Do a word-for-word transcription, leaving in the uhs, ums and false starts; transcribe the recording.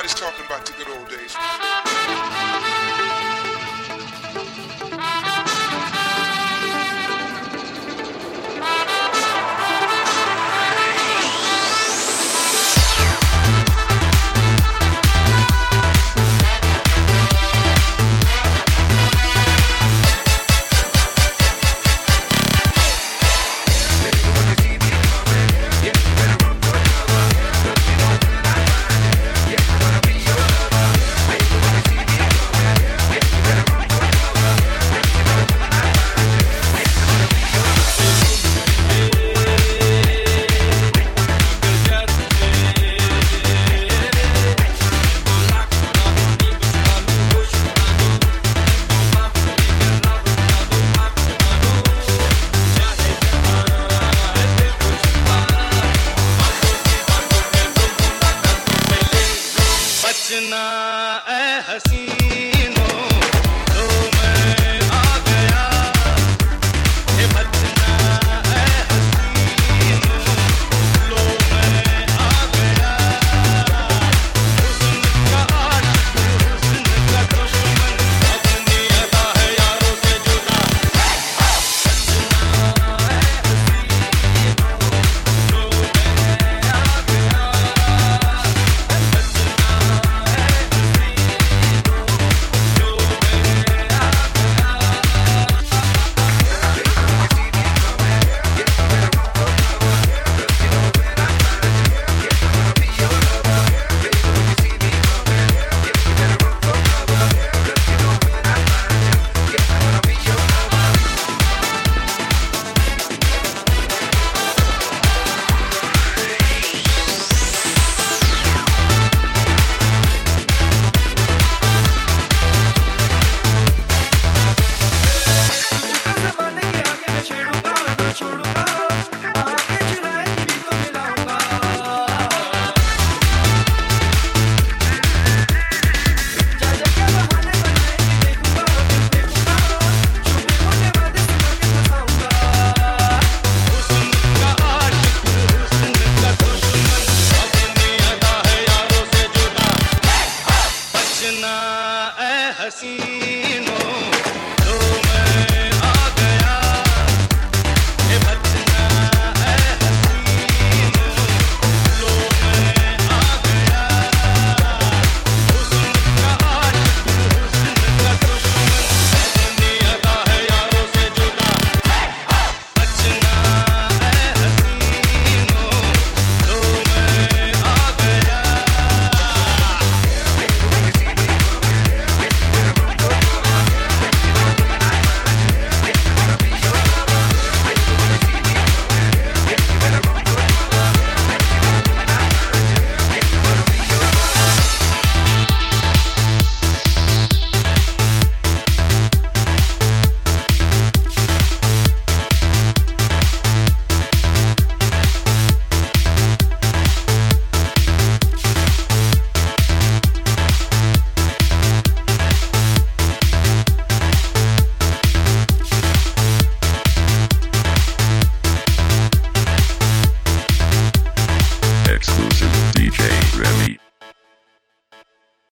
Everybody's talking about the good old days. बचना ऐ हसीनो तो मैं आ गया ये बचना ऐ हसीनो लो मैं आ गया हुस्न का आशिक हुस्न का दुश्मन अपनी अदा है यारों से जुदा बचना ऐ हसीनो लो मैं आ गया हसीनो तो मैं आ गया ये बचना ऐ हसीनो लो मैं आ गया हुस्न का आशिक हुस्न का दुश्मन अपनी अदा है यारों से जुदा बचना ऐ हसीनो तो मैं आ गया Exclusive D J Remy.